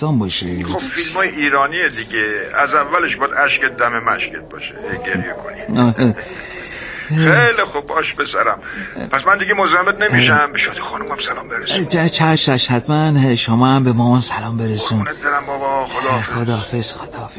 داستان باشه. خب فیلمای ایرانیه دیگه، از اولش باید اشکت دم مشکت باشه، گریه کنی. خیلی خوب باش پسرم، پس من دیگه مزاحمت نمیشم. به شادی خانومم سلام برسون. چش حتما شما هم به مامان سلام برسون. خونت دارم بابا. خداحافظ.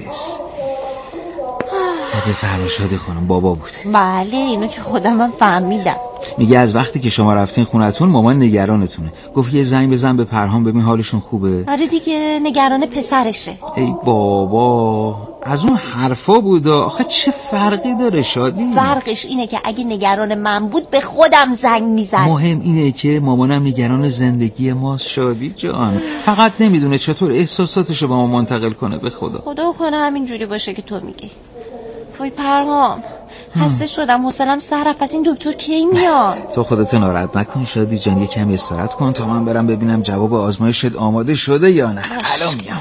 بفرما شادی خانم بابا بود. بله اینو که خودم هم فهمیدم. میگه از وقتی که شما رفتین خونتون مامان نگرانتونه. گفت یه زنگ بزن به پرهام ببین حالشون خوبه. آره دیگه نگران پسرشه. ای بابا از اون حرفا بود. آخه چه فرقی داره شادی؟ فرقش اینه که اگه نگران من بود به خودم زنگ میزد. مهم اینه که مامانم نگران زندگی ماست شادی جان. فقط نمیدونه چطور احساساتشو با ما منتقل کنه. به خدا کنه همین جوری باشه که تو میگی. وای پرهام خسته شدم، حوصله‌ام سر رفت. پس این دکتر کی میاد؟ تو خودت ناراحت نکن شادی جان، یه کمی استراحت کن تا من برم ببینم جواب آزمایشت آماده شده یا نه. الان میام.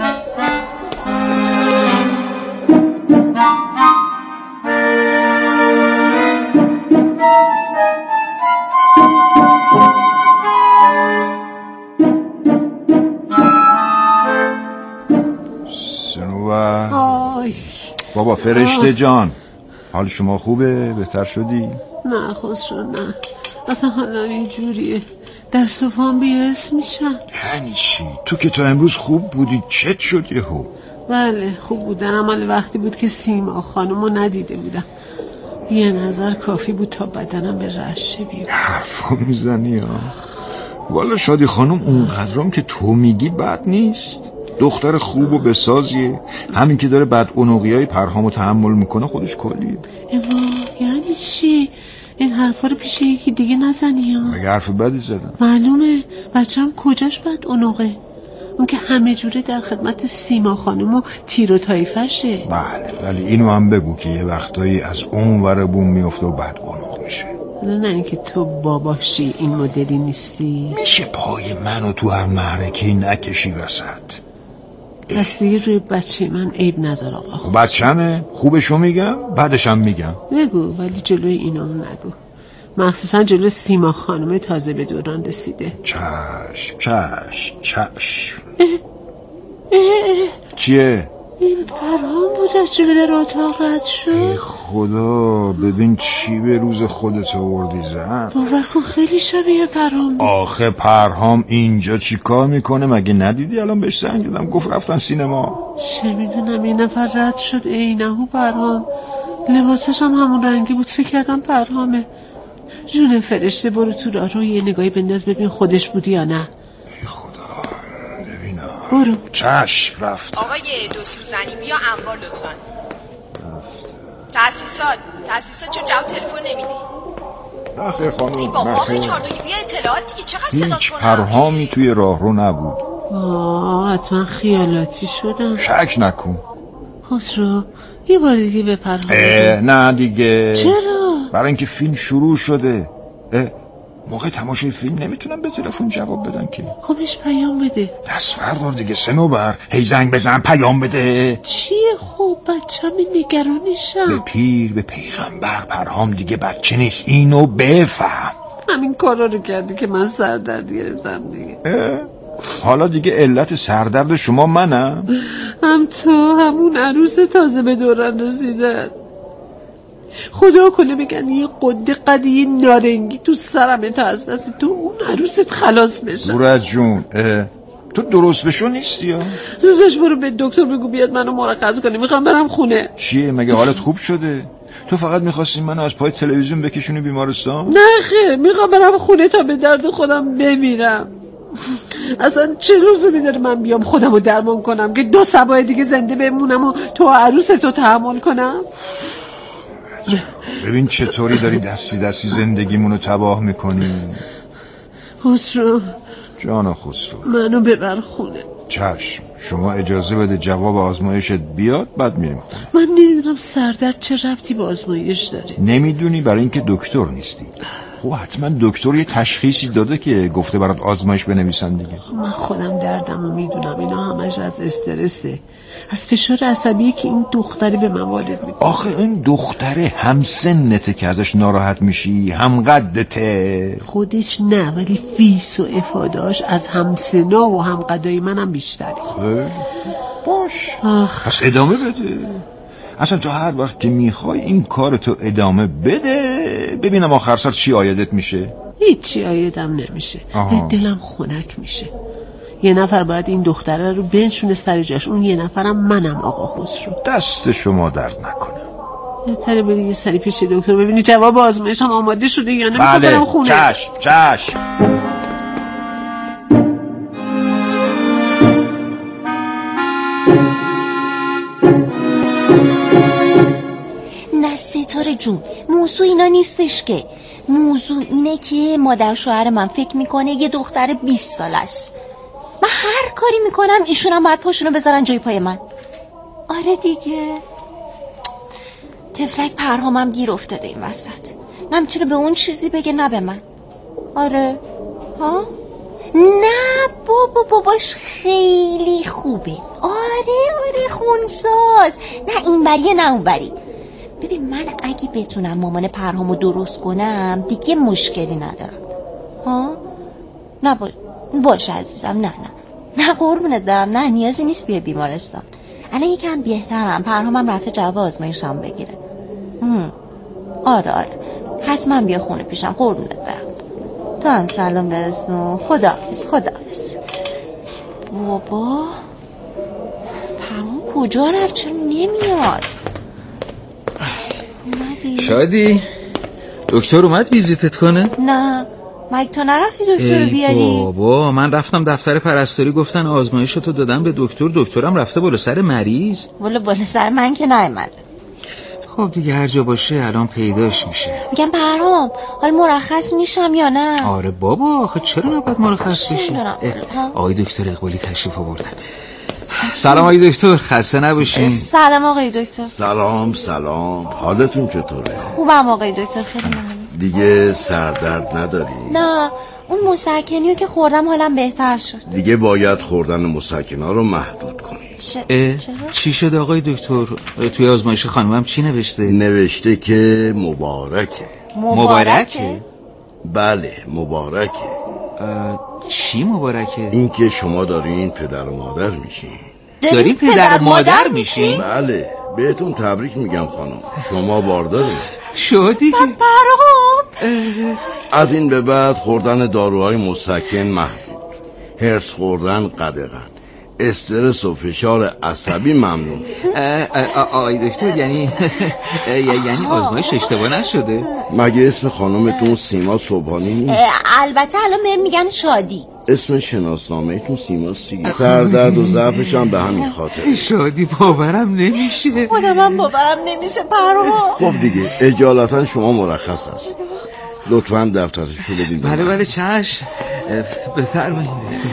بابا فرشته جان، حال شما خوبه؟ بهتر شدی؟ نه خسرو نه، اصلا حالم اینجوریه، دست و پام بی‌حس میشن. یعنی چی؟ تو که تا امروز خوب بودی، چت شد یهو؟ بله خوب بودن، مال وقتی بود که سیما خانمو ندیده بودم. یه نظر کافی بود تا بدنم به رشه بیاد. حرفا میزنی ها؟ والا شادی خانم اونقدرام که تو میگی بد نیست، دختر خوب و بسازیه. همین که داره بدعنقیای پرهامو تحمل میکنه خودش کلیه. اما یعنی چی؟ این حرفا رو پیش یکی دیگه نزنی ها. مگه حرف بدی زدم؟ معلومه، بچه‌م کجاش بدعنقه؟ اون که همه جوره در خدمت سیما خانم و تیر و طایفشه. بله ولی اینو هم بگو که یه وقتایی از اون ور بوم میفته و بدعنق میشه. نه اینکه تو باباشی این مدلی نیستی. میشه پای منو تو هر معرکه‌ای نکشی وسط؟ پس دیگه روی بچه من عیب نذار آقا. بچه‌مه، خوبشو میگم بعدشم میگم. بگو ولی جلوی اینا نگو، مخصوصا جلو سیما خانم تازه به دوران رسیده. چشم چیه؟ این پرهام بود از جلو در اتاق رد شد. ای خدا ببین چی به روز خودت آوردی زن. باور کن خیلی شبیه پرهام بود. آخه پرهام اینجا چی کار میکنه مگه ندیدی؟ الان بهش زنگ دادم گفت رفتن سینما. چه میدونم این نفر رد شد عینه‌هو پرهام، لباسش هم همون رنگی بود، فکر کردم پرهامه. جون فرشته برو تو راه رو یه نگاهی بنداز ببین خودش بودی یا نه. ای خدا ببینم. برو. چشم رفت. آقای دو سوزنی بیا انبار لطفا. تاسیسات چه جواب تلفن نمیدی؟ نخیر خانم ای بابا آخه چارتایی بیا اطلاعات دیگه، چقدر صدا کنم؟ هیچ پرهامی توی راه رو نبود. حتما خیالاتی شدم. شک نکن خسرو یه بار دیگه به پرهام. نه دیگه. چرا؟ برای اینکه فیلم شروع شده. موقع تماشای فیلم نمیتونم به تلفن جواب بدن که. خبش پیام بده. دست بردار دیگه سنوبر، هی زنگ بزن پیام بده. چیه خوب بچه‌م نگرانشم. به پیر به پیغمبر پرهام دیگه بچه نیست، اینو بفهم. همین کارا رو کردی که من سردرد گرفتم دیگه. حالا دیگه علت سردرد شما منم؟ هم تو همون عروس تازه به دوران رسیدن. خدا کنه بگن یه قده قدی نارنگی تو سرم تا از دست تو اون عروست خلاص بشم. بورد جون تو درست بشو نیستی ها؟ زودش برو به دکتر بگو بیاد منو مرخص کنه، میخوام برم خونه. چیه مگه حالت خوب شده؟ تو فقط میخواستی منو از پای تلویزیون بکشونی بیمارستان؟ نه خیر، میخوام برم خونه تا به درد خودم بمیرم. اصلا چه لزومی داره من بیام خودمو درمان کنم که 2 صبح دیگه زنده بمونم و تو عروستو تحمل کنم؟ ببین چطوری داری دستی زندگیمونو تباه میکنی. خسرو جان خسرو منو ببر خونه. چشم، شما اجازه بده جواب آزمایشت بیاد بعد میریم خونه. من نمیدونم سردرد چه ربطی به آزمایش داره. نمیدونی برای اینکه دکتر نیستی. خب حتما دکتر یه تشخیصی داده که گفته برات آزمایش بنویسن دیگه. من خودم دردمو میدونم، اینا همش از استرسه، از فشار عصبی که این دختری به من وارد میکنه. آخه این دختره هم سنته که ازش ناراحت میشی، هم قدته. خودش نه، ولی فیس و افادهاش از همسنا و هم قدای منم بیشتره. خیلی باش، پس ادامه بده. اصلا تو هر وقت که میخوای این کارتو ادامه بده، ببینم آخر سر چی آیدت میشه. هیچی آیدم نمیشه، دلم خنک میشه. یه نفر باید این دختره رو بنشونه سر جاش، اون یه نفرم منم آقا خسرو. دست شما درد نکنه. بهتره بری یه سری پیش دکتر ببینی جواب آزمایش هم آماده شده یا نه. بله چشم. نه ستاره جون، موضوع اینا نیستش که. موضوع اینه که مادر شوهر من فکر میکنه یه دختر 20 ساله است. من هر کاری میکنم ایشون هم باید پاشونو بذارن جای پای من. آره دیگه، تفلک پرهامم گیر افتاده این وسط. نمیتونه به اون چیزی بگه نه به من. آره ها؟ نه باباش خیلی خوبه. آره خونساز. نه این بریه نه اون بری. ببین من اگه بتونم مامان پرهامو درست کنم دیگه مشکلی ندارم. ها؟ نه باشه عزیزم، نه قربونت دارم، نه نیازی نیست بیای بیمارستان. الان یکم بهترم، پرهامم رفته جواب آزمایشم بگیره. آره حتما بیا خونه پیشم، قربونت برم. تو هم سلام برسون. خداحافظ. بابا پرهام کجا رفت؟ چرا نمیاد؟ شادی دکتر اومد ویزیتت کنه؟ نه مگه تو نرفتی دکتر رو بیاری؟ بابا من رفتم دفتر پرستاری، گفتن آزمایشتو دادم به دکترم رفته بالا سر مریض. بالا سر من که نیومده. خب دیگه هر جا باشه الان پیداش میشه. میگم پرهام حالا مرخص میشم یا نه؟ آره بابا، آخه چرا نباید مرخص بشی؟ آقای دکتر اقبالی تشریف آوردن. سلام آقای دکتر، خسته نباشین. سلام آقای دکتر. سلام. حالتون چطوره؟ خوبم آقای دکتر، خیلی ممنون. دیگه سردرد نداری؟ نه، اون مسکنیو که خوردم حالم بهتر شد. دیگه باید خوردن مسکنا رو محدود کنی. چی شد آقای دکتر؟ توی آزمایش خانمم چی نوشته؟ نوشته که مبارکه؟ بله مبارکه. چی مبارکه؟ این که شما دارین پدر و مادر میشین. دارین پدر و مادر میشین؟ بله بهتون تبریک میگم خانم، شما باردارین. شدی؟ از این به بعد خوردن داروهای مسکن محدود، هرس خوردن قدغن، استرس و فشار عصبی ممنون. آقای دکتر یعنی آزمایش اشتباه نشده؟ مگه اسم خانمتون سیما صبحانی نیست؟ البته الان بهم میگن شادی. اسم شناسنامه‌تون سیماست دیگه. سردرد و ضعفش هم به همین خاطر. شادی باورم نمیشه. خودم باورم نمیشه پرهام. خب دیگه اجالتا شما مرخص هست. لطفاً دفترشو بدید. بله چشم. بفرمایید دکتر.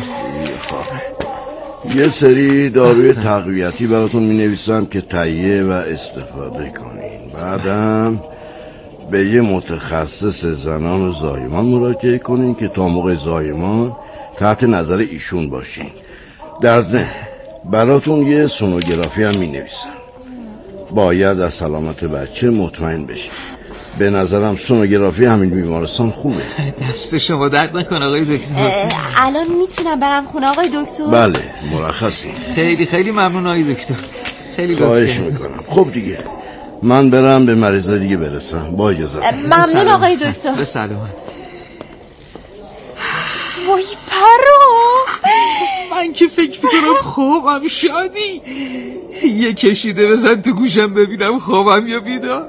یه سری داروی تقویتی براتون می‌نویسم که تهیه و استفاده کنین. بعدم به یه متخصص زنان و زایمان مراجعه کنین که تا موقع زایمان تحت نظر ایشون باشین. در ضمن براتون یه سونوگرافی هم می‌نویسم. باید از سلامت بچه مطمئن بشین. به نظرم سونوگرافی همین بیمارستان خوبه. دست شما درد نکنه آقای دکتر. الان میتونم برم خونه آقای دکتر؟ بله مرخصی. خیلی ممنون آقای دکتر، خیلی خواهش میکنم. خب دیگه من برم به مریضا دیگه برسم. با اجازه. ممنون آقای دکتر. به سلامت. وای پرهام، من که فکر میکنم خوابم. شادی یه کشیده بزن تو گوشم ببینم خوابم یا بیدار.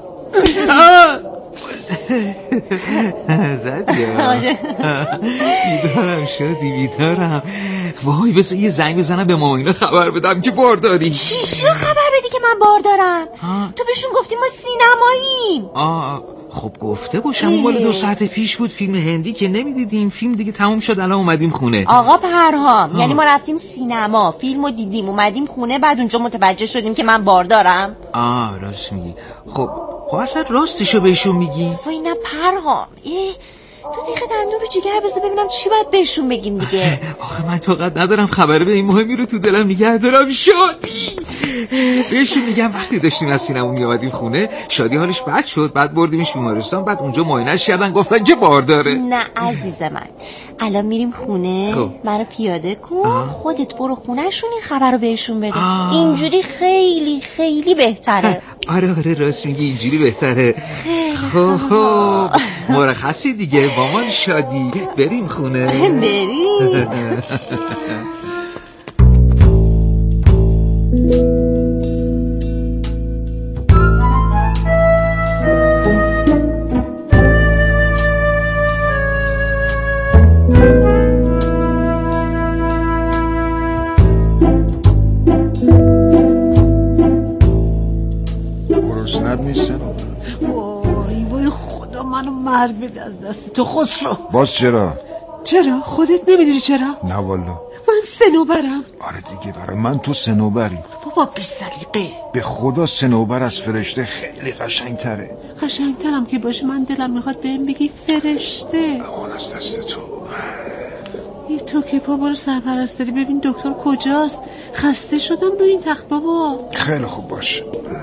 زدی بیدارم شادی، بیدارم. وای بس یه زنگ بزنم به ماماینا خبر بدم که بارداری. چی خبر بدی که من باردارم؟ تو بهشون گفتی ما سینماییم. خب گفته باشم، اون مال 2 ساعت پیش بود. فیلم هندی که نمیدیدیم، فیلم دیگه تموم شد، الان اومدیم خونه. آقا پرهام یعنی ما رفتیم سینما، فیلمو دیدیم، اومدیم خونه، بعد اونجا متوجه شدیم که من باردارم؟ راست میگی. خب اصلا راستشو بهشون میگی؟ وای نه پرهام، تو دقیقه دندون رو جگر بذار ببینم چی باید بهشون بگیم دیگه. آخه من طاقت ندارم خبر به این مهمی رو تو دلم نگه دارم. شادی بهشون میگم وقتی داشتیم از سینما میامدیم خونه شادی حالش بد شد، بعد بردیمش بیمارستان، بعد اونجا معاینه‌اش کردن گفتن که بارداره. نه عزیز من، الان میریم خونه، منو پیاده کن، خودت برو خونهشون این خبر رو بهشون بده. اینجوری خیلی خیلی بهتره. آره راست میگی، اینجوری بهتره. خب مرخصی دیگه مامان شادی، بریم خونه. بریم. مرگ بده از دست تو خسرو. باز چرا؟ خودت نمیدونی چرا؟ نه والا من صنوبرم. آره دیگه برای من تو صنوبری. بابا بی سلیقه. به خدا صنوبر از فرشته خیلی قشنگتره. قشنگترم که باشه من دلم میخواد بهم بگی فرشته. اون از دست تو. ای تو که برو سرپرستاری ببین دکتر کجاست. خسته شدم روی این تخت بابا. خیلی خوب باشه.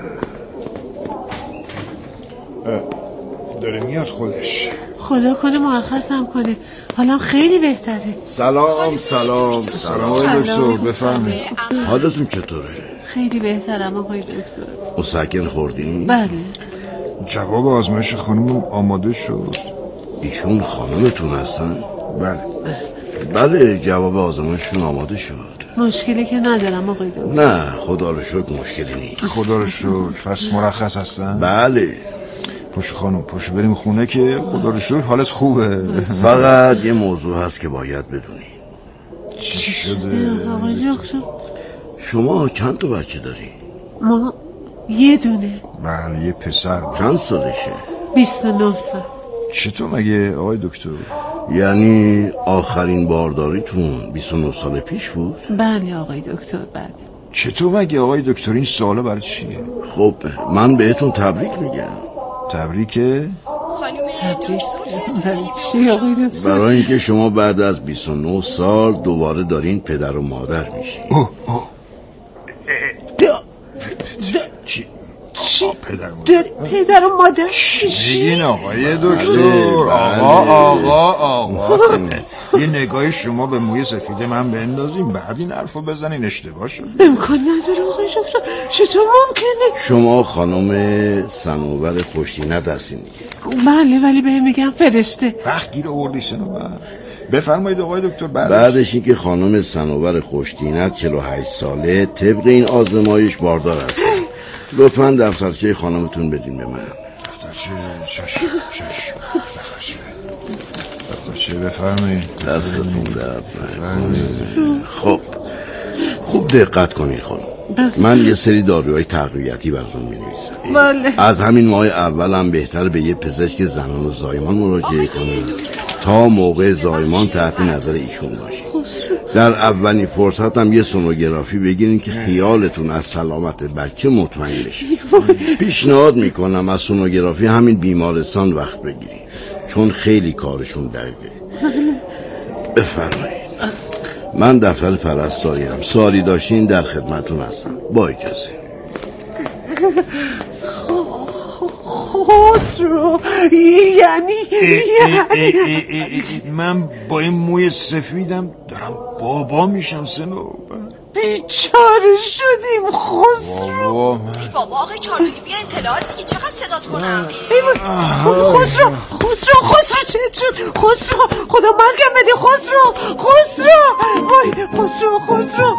داره میاد خودش. خدا کنه مرخصم کنه، حالا خیلی بهتره. سلام دکتر، بفرمایید. حالتون چطوره؟ خیلی بهترم آقای دکتر. مسکن خوردین؟ بله. جواب آزمایش خانم آماده شد. ایشون خانمتون هستن؟ بله جواب آزمایششون آماده شد. مشکلی که ندارم آقای دکتر. نه خدا رو شکر مشکلی نیست. خدا رو شکر. پس مرخص هستن؟ بله. پشو خانم پشو بریم خونه که خدا رو شکر حالت خوبه. فقط یه موضوع هست که باید بدونی. چی شده؟ آقای دکتر شما چند تا بچه داری؟ ما یه دونه. بله یه پسر. چند سالشه؟ 29 سال. چطور مگه آقای دکتر؟ یعنی آخرین بارداریتون 29 سال پیش بود؟ بله آقای دکتر بله. چطور مگه آقای دکتر؟ این سوالا برای چیه؟ خب من بهتون تبریک میگم. تبریکه؟ خانم دکتر چی آقای دکتر؟ برای اینکه شما بعد از 29 سال دوباره دارین پدر و مادر میشین. چی؟ پدر و مادر میگین آقای دکتر؟ آقا یه نگاه شما به موی سفید من بندازیم بعد این حرفو بزنین، اشتباه شد. امکان نداره آقای دکتر. چطور ممکنه؟ شما خانم صنوبر خوشینت هستین دیگه؟ بله ولی بهم میگن فرشته. وقت گیر آوردی صنوبر. بفرمایید آقای دکتر. بعدش این که خانم صنوبر خوشینت 48 ساله طبق این آزمایش باردار هست. لطفاً دفترچه خانمتون بدین به من. دفترچه شش دفترچه بفرمایید. دستتون درد نکنه. خب خوب دقت کنید خانم. من یه سری داروهای تقویتی براتون می‌نویسم. بله. از همین ماه اول هم بهتر به یه پزشک زنان و زایمان مراجعه کنید تا موقع زایمان تحت نظر ایشون باشید. در اولین فرصت هم یه سونوگرافی بگیرین که خیالتون از سلامت بچه مطمئن بشه. پیشنهاد میکنم از سونوگرافی همین بیمارستان وقت بگیرین چون خیلی کارشون دقیقه. بفرمایید. من دفتر پرستاریم، سوالی داشتین در خدمتون هستم. با اجازه. خسرو یعنی من با این موی سفیدم دارم بابا میشم صنوبر. بیچاره شدیم خسرو. بابا آقای چارتونی بیا اطلاعات دیگه چقدر صدات کنم. خسرو چه شد؟ خسرو خدا مرگم بده. خسرو وای خسرو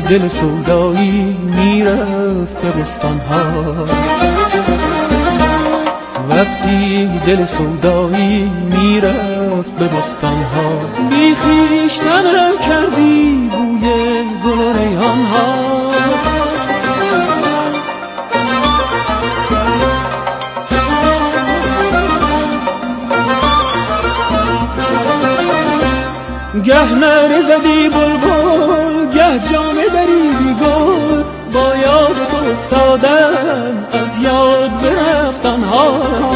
دل سودایی میرفت به بستانها، وقتی دل سودایی میرفت به بستانها، بی خویشتنم کردی بوی گل و ریحانها. گه نره زدی بلبل، گه جامه دریدی گل، با یاد تو افتادم از یاد برفتنها.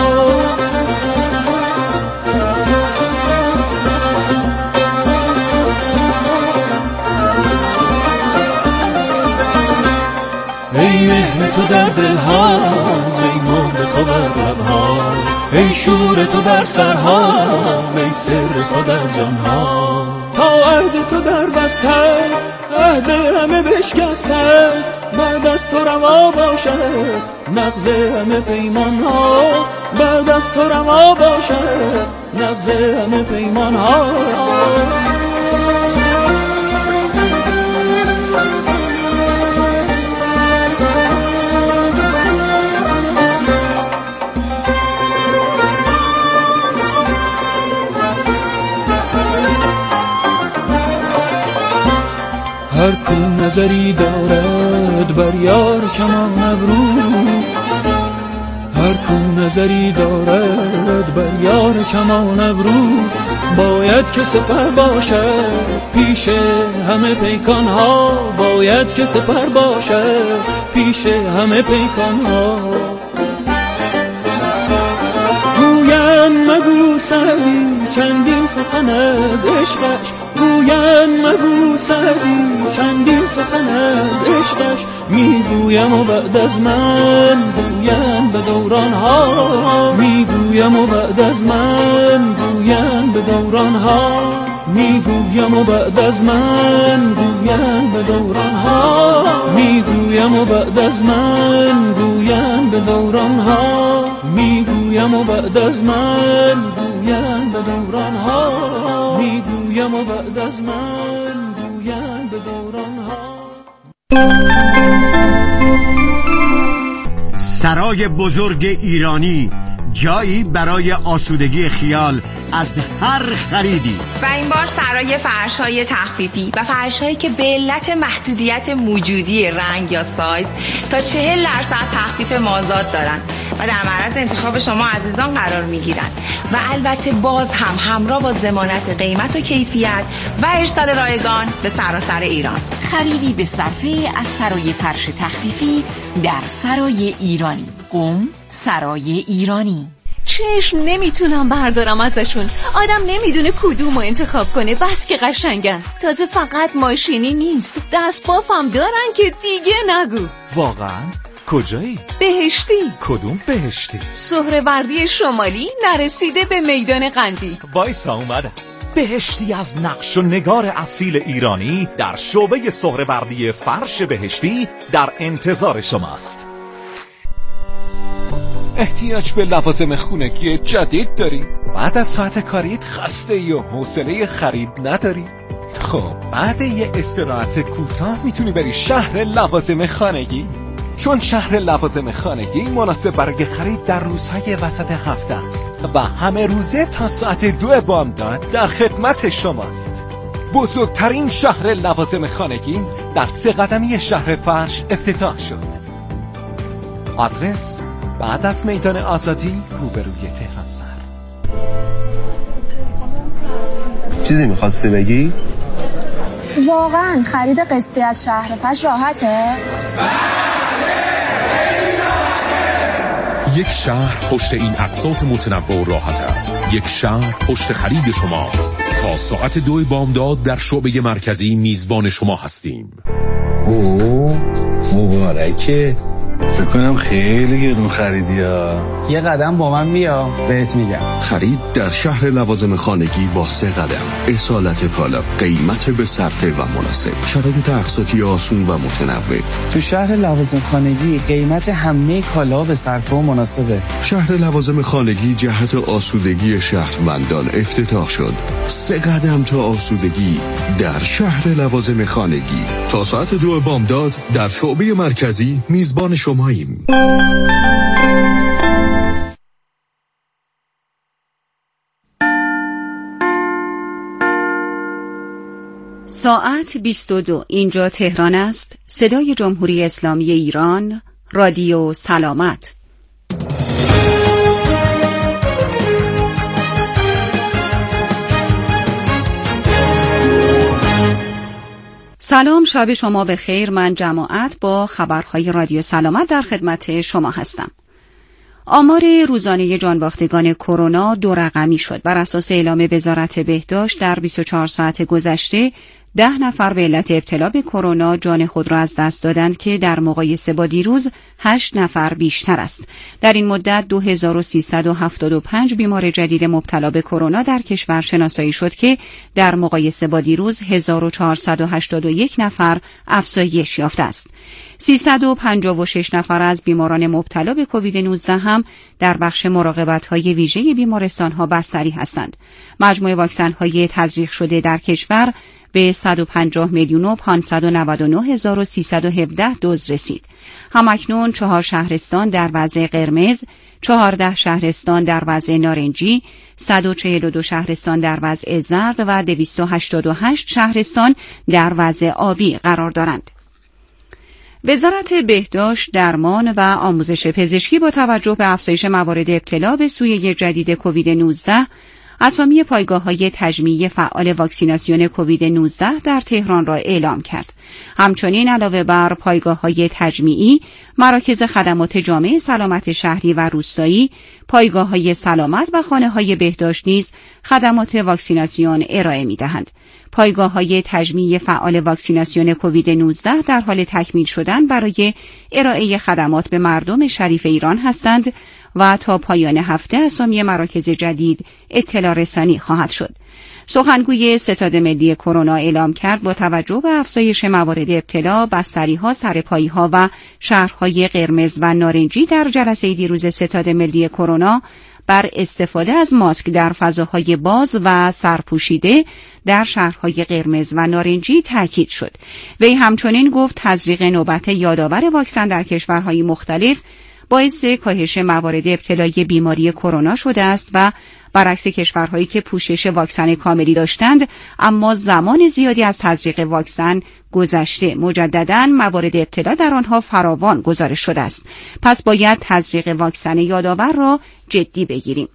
ای مهر تو در دلها، ای مهر تو بر لبها، ای شور تو در سرها، ای سر تو در جانها. تا عهد تو در بسته، عهد همه بشکسته، بعد از تو روا باشد نقض همه پیمانها، بعد از تو روا باشد نقض همه پیمانها. هر کو نظری دارد بر یار کمان ابرو، هر کو نظری دارد بر یار کمان ابرو، باید که سپر باشد پیش همه پیکانها، باید که سپر باشد پیش همه پیکانها. گویند مگو سعدی چندین سخن از عشقش، گویند مگو سعدی چندین سخن از عشقش، میگویم و بعد از من گویند به دورانها، میگویم و بعد از من گویند به دورانها، میگویم و بعد از من گویند به دورانها، میگویم و بعد از من گویند به دورانها، میگویم و بعد از من گویند به دورانها، میگویم و بعد از من گویند به دورانها. سرای بزرگ ایرانی، جایی برای آسودگی خیال از هر خریدی. و این بار سرای فرش‌های تخفیفی و فرش‌هایی که به علت محدودیت موجودی رنگ یا سایز تا 40% تخفیف مازاد دارن و در معرض انتخاب شما عزیزان قرار میگیرن و البته باز هم همراه با ضمانت قیمت و کیفیت و ارسال رایگان به سراسر ایران. خریدی به صرفه از سرای فرش تخفیفی در سرای ایرانی. قم سرای ایرانی. چشم نمیتونم بردارم ازشون. آدم نمیدونه کدومو انتخاب کنه، بس که قشنگن. تازه فقط ماشینی نیست، دست بافم دارن که دیگه نگو. واقعا؟ کجایی؟ بهشتی. کدوم بهشتی؟ سهروردی شمالی نرسیده به میدان قندی. وایسا اومدم. بهشتی از نقش و نگار اصیل ایرانی در شعبه سهروردی فرش بهشتی در انتظار شماست. احتیاج به لوازم خونگی جدید داری؟ بعد از ساعت کاریت خسته یا حوصله خرید نداری؟ خب بعد یه استراحت کوتاه میتونی بری شهر لوازم خانگی، چون شهر لوازم خانگی مناسب برای خرید در روزهای وسط هفته است و همه روزه تا ساعت 2 بامداد در خدمت شماست. بزرگترین شهر لوازم خانگی در 3 قدمی شهر فرش افتتاح شد. آدرس بعد از میدان آزادی روبروی تهران سر. چیزی میخواستی بگی؟ واقعا خرید قسطی از شهر فرش راحته؟ یک شهر پشت این اقساط متنوع و راحت است. یک شهر پشت خرید شماست. تا ساعت 2 بامداد در شعبه مرکزی میزبان شما هستیم. اوه مبارکه. فکر کنم خیلی گرون خریدی ها. یه قدم با من بیا بهت میگم. خرید در شهر لوازم خانگی با 3 قدم. اصالت کالا، قیمت به صرفه و مناسب، شرایط اقساطی آسون و متنوع. تو شهر لوازم خانگی قیمت همه کالا به صرفه و مناسبه. شهر لوازم خانگی جهت آسودگی شهروندان افتتاح شد. 3 قدم تا آسودگی در شهر لوازم خانگی. تا ساعت 2 بامداد در شعبه مرکزی میزبان شماییم. ساعت 22. اینجا تهران است. صدای جمهوری اسلامی ایران، رادیو سلامت. سلام، شب شما به خیر. من جماعت با خبرهای رادیو سلامت در خدمت شما هستم. آمار روزانه جانباختگان کرونا 2 رقمی شد. بر اساس اعلام وزارت بهداشت در 24 ساعت گذشته 10 نفر به علت ابتلا به کرونا جان خود را از دست دادند که در مقایسه با دیروز 8 نفر بیشتر است. در این مدت 2375 بیمار جدید مبتلا به کرونا در کشور شناسایی شد که در مقایسه با دیروز 1481 نفر افزایش یافته است. 356 نفر از بیماران مبتلا به کووید 19 هم در بخش مراقبت‌های ویژه بیمارستان‌ها بستری هستند. مجموع واکسن‌های تزریق شده در کشور به 150,599,317 دوز رسید. همکنون 4 شهرستان در وضع قرمز، 14 شهرستان در وضع نارنجی، 142 شهرستان در وضع زرد و 288 شهرستان در وضع آبی قرار دارند. وزارت بهداشت، درمان و آموزش پزشکی با توجه به افزایش موارد ابتلا به سویه جدید کووید 19 اسامی پایگاه‌های تجمیعی فعال واکسیناسیون کووید 19 در تهران را اعلام کرد. همچنین علاوه بر پایگاه‌های تجمیعی، مراکز خدمات جامع سلامت شهری و روستایی، پایگاه‌های سلامت و خانه‌های بهداشت نیز خدمات واکسیناسیون ارائه می‌دهند. پایگاه‌های تجمیعی فعال واکسیناسیون کووید 19 در حال تکمیل شدن برای ارائه خدمات به مردم شریف ایران هستند و تا پایان هفته اسامی مراکز جدید اطلاع رسانی خواهد شد. سخنگوی ستاد ملی کرونا اعلام کرد با توجه به افزایش موارد ابتلا، بستری‌ها، سرپایی‌ها و شهرهای قرمز و نارنجی در جلسه دیروز ستاد ملی کرونا بر استفاده از ماسک در فضاهای باز و سرپوشیده در شهرهای قرمز و نارنجی تاکید شد. وی همچنین گفت تزریق نوبت یادآور واکسن در کشورهای مختلف باعث کاهش موارد ابتلای بیماری کرونا شده است و برعکس کشورهایی که پوشش واکسن کاملی داشتند اما زمان زیادی از تزریق واکسن گذشته، مجدداً موارد ابتلا در آنها فراوان گزارش شده است. پس باید تزریق واکسن یادآور را جدی بگیریم.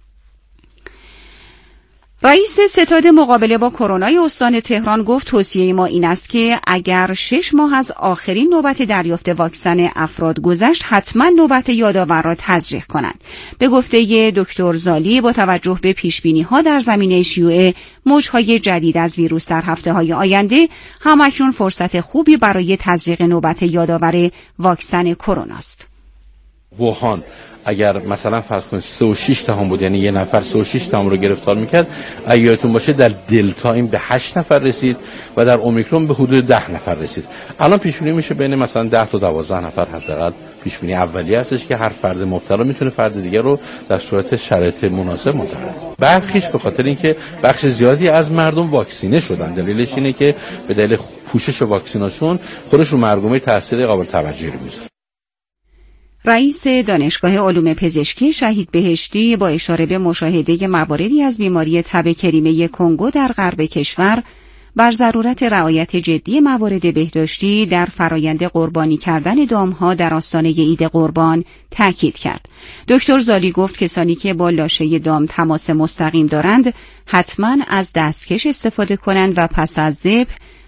رئیس ستاد مقابله با کرونا استان تهران گفت توصیه ما این است که اگر 6 ماه از آخرین نوبت دریافت واکسن افراد گذشت حتما نوبت یادآور را تزریق کنند. به گفته دکتر زالی با توجه به پیشبینی‌ها در زمینه شیوع موج‌های جدید از ویروس در هفته‌های آینده همکنون فرصت خوبی برای تزریق نوبت یادآور واکسن کرونا است. ووهان اگر مثلا فرض کنید 3.6 بود، یعنی یه نفر 3.6 رو گرفتار میکرد، اگه یادتون باشه در دلتا این به 8 نفر رسید و در اومیکرون به حدود 10 نفر رسید. الان پیش بینی میشه بین مثلا 10 تا 12 نفر حداقل پیش بینی اولیه هستش که هر فرد مبتلا میتونه فرد دیگر رو در صورت شرایط مناسب منتقل کنه. برخیش به خاطر اینکه بخش زیادی از مردم واکسینه شدن، دلیلش اینه که به دلیل پوشش واکسیناسیون خودش رو مرگومه تاثیر قابل توجهی رو میذاره. رئیس دانشگاه علوم پزشکی شهید بهشتی با اشاره به مشاهده مواردی از بیماری تب کریمه کنگو در غرب کشور بر ضرورت رعایت جدی موارد بهداشتی در فرایند قربانی کردن دامها در آستانه عید قربان تاکید کرد. دکتر زالی گفت کسانی که با لاشه دام تماس مستقیم دارند حتما از دستکش استفاده کنند و پس از ذبح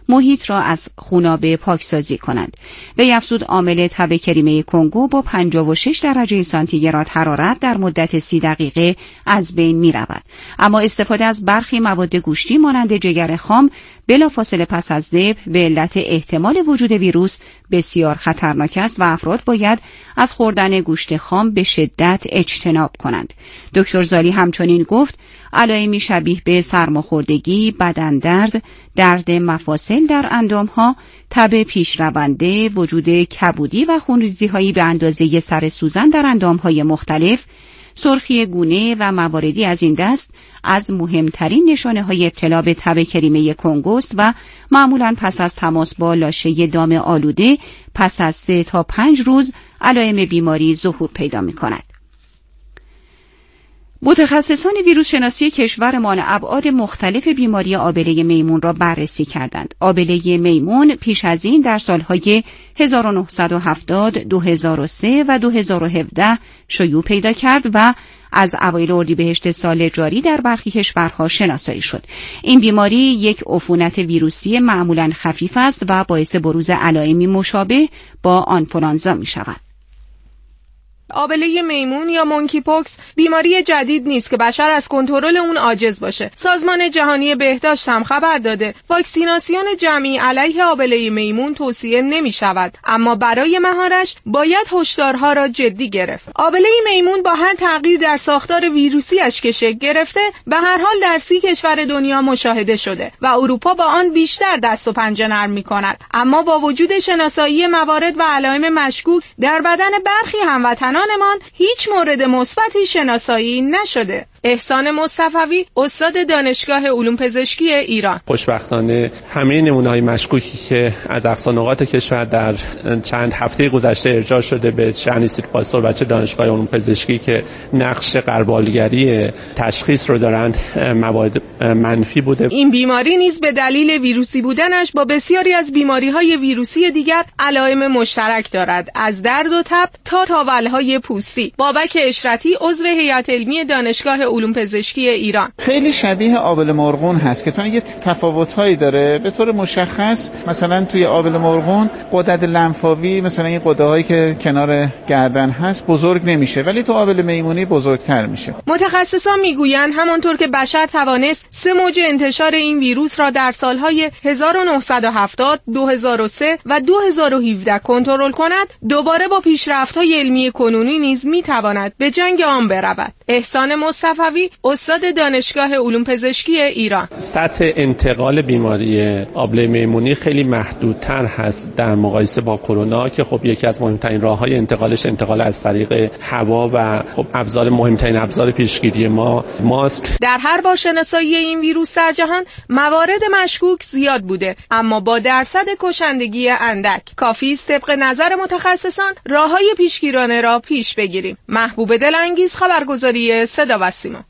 محیط را از خونابه پاکسازی کنند. وی افزود عامل تب کریمه کنگو با 56 درجه سانتیگراد حرارت در مدت 30 دقیقه از بین می رود. اما استفاده از برخی مواد گوشتی مانند جگر خام بلافاصله پس از ذبح به علت احتمال وجود ویروس بسیار خطرناک است و افراد باید از خوردن گوشت خام به شدت اجتناب کنند. دکتر زالی همچنین گفت علائمی شبیه به سرماخوردگی، بدن درد، درد مفاصل در اندامها، تب پیشرونده، وجود کبودی و خونریزی‌هایی به اندازه سر سوزن در اندامهای مختلف، سرخی گونه و مواردی از این دست از مهمترین نشانه‌های ابتلا به تب کریمه کنگوست و معمولاً پس از تماس با لاشه دام آلوده پس از 3 تا 5 روز علائم بیماری ظهور پیدا می‌کند. متخصصان ویروس شناسی کشورمان ابعاد مختلف بیماری آبله میمون را بررسی کردند. آبله میمون پیش از این در سالهای 1970، 2003 و 2017 شیوع پیدا کرد و از اوایل اردیبهشت سال جاری در برخی کشورها شناسایی شد. این بیماری یک عفونت ویروسی معمولاً خفیف است و باعث بروز علائمی مشابه با آنفولانزا می شود. آبله میمون یا مونکی پوکس بیماری جدید نیست که بشر از کنترل اون عاجز باشه. سازمان جهانی بهداشت هم خبر داده واکسیناسیون جمعی علیه آبله میمون توصیه نمی شود، اما برای مهارش باید هشدارها را جدی گرفت. آبله میمون با هر تغییر در ساختار ویروسیش که شکل گرفته به هر حال در 30 کشور دنیا مشاهده شده و اروپا با آن بیشتر دست و پنجه نرم می کند. اما با وجود شناسایی موارد و علائم مشکوک در بدن برخی هموطنان من هیچ مورد مثبتی شناسایی نشده. احسان مصطفوی استاد دانشگاه علوم پزشکی ایران: خوشبختانه همه نمونه‌های مشکوکی که از اقصا نقاط کشور در چند هفته گذشته ارجاع شده به چه انیسیت پاستور و چه دانشگاه علوم پزشکی که نقش غربالگری تشخیص رو دارند مواد منفی بوده. این بیماری نیز به دلیل ویروسی بودنش با بسیاری از بیماری‌های ویروسی دیگر علائم مشترک دارد، از درد و تب تا تاول‌های پوستی. بابک اشرتی عضو هیئت علمی دانشگاه علوم پزشکی ایران: خیلی شبیه آبله مرغون هست که تا یه تفاوت‌هایی داره. به طور مشخص مثلا توی آبله مرغون غدد لنفاوی مثلا این غده‌هایی که کنار گردن هست بزرگ نمیشه، ولی تو آبله میمونی بزرگتر میشه. متخصصان میگویند همانطور که بشر توانست 3 موج انتشار این ویروس را در سالهای 1970، 2003 و 2017 کنترل کند، دوباره با پیشرفت‌های علمی کنونی نیز میتواند به جنگ آن برود. احسان مصطفوی استاد دانشگاه علوم پزشکی ایران: سطح انتقال بیماری آبله میمونی خیلی محدودتر هست در مقایسه با کرونا که خب یکی از مهمترین راه‌های انتقالش انتقال از طریق هوا و خب مهمترین ابزار پیشگیری ما ماسک. در هر بار شناسایی این ویروس در جهان موارد مشکوک زیاد بوده، اما با درصد کشندگی اندک. کافی است طبق نظر متخصصان راه‌های پیشگیرانه را پیش بگیریم. محبوب دلانگیز، خبرگزاری صدا و سیما.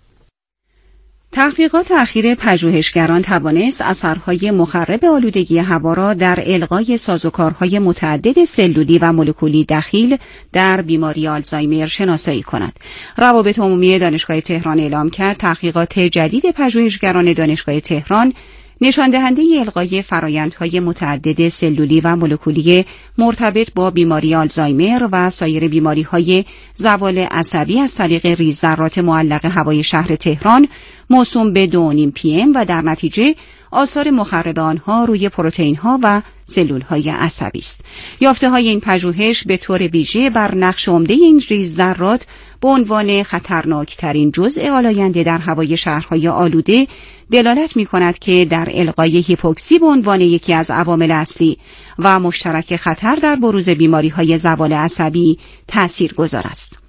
تحقیقات اخیر پژوهشگران توانست اثرهای مخرب آلودگی هوا را در الغای سازوکارهای متعدد سلولی و مولکولی دخیل در بیماری آلزایمر شناسایی کند. روابط عمومی دانشگاه تهران اعلام کرد تحقیقات جدید پژوهشگران دانشگاه تهران نشان دهنده الغای فرآیندهای متعدد سلولی و مولکولی مرتبط با بیماری آلزایمر و سایر بیماری‌های زوال عصبی از طریق ریزذرات معلق هوای شهر تهران موسوم به 2.5 PM و در نتیجه آثار مخرب آنها روی پروتئین‌ها و سلول‌های عصبی است. یافته‌های این پژوهش به طور ویژه بر نقش عمده این ریزذرات به عنوان خطرناکترین جزء آلاینده در هوای شهرهای آلوده دلالت می‌کند که در الغای هیپوکسی به عنوان یکی از عوامل اصلی و مشترک خطر در بروز بیماری‌های زوال عصبی تاثیرگذار است.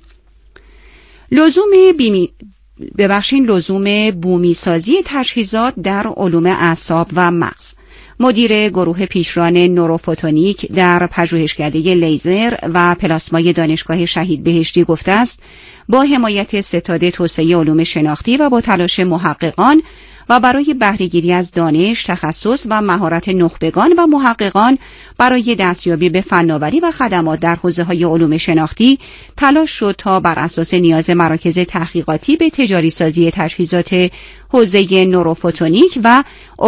لزوم بومیسازی تجهیزات در علوم اعصاب و مغز. مدیر گروه پیشران نوروفوتونیک در پژوهشکده لیزر و پلاسمای دانشگاه شهید بهشتی گفته است با حمایت ستاد توسعه علوم شناختی و با تلاش محققان و برای بهره‌گیری از دانش، تخصص و مهارت نخبگان و محققان برای دستیابی به فناوری و خدمات در حوزه‌های علوم شناختی تلاش شد تا بر اساس نیاز مراکز تحقیقاتی به تجاری سازی تجهیزات حوزه نوروفوتونیک و